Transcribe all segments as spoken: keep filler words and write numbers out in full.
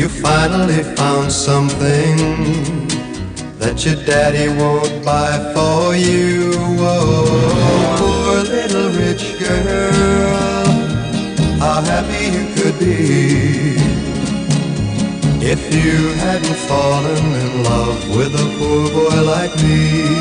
You finally found something that your daddy won't buy for you. Oh, poor little rich girl, how happy you could be if you hadn't fallen in love with a poor boy like me.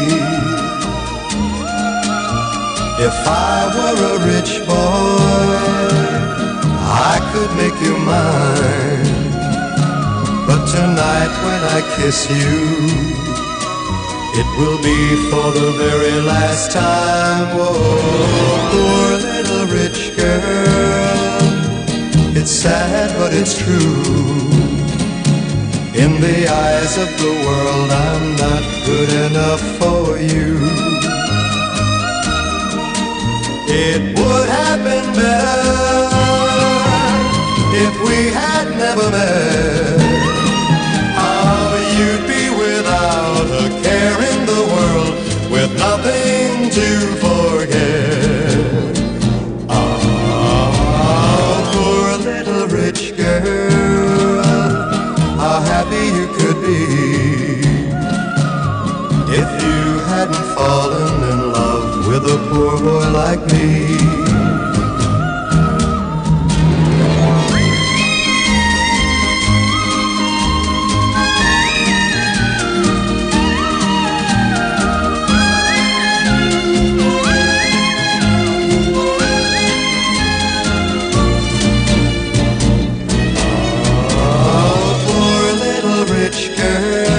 If I were a rich boy, I could make you mine. But tonight when I kiss you, it will be for the very last time. Oh, poor little rich girl, it's sad but it's true. In the eyes of the world, I'm not good enough for you. It would have been better if we had never met. How you'd be without a care in the world, with nothing to forget. Oh, poor little rich girl, how happy you could be if you hadn't fallen in love with a poor boy like me. Oh, poor little rich girl,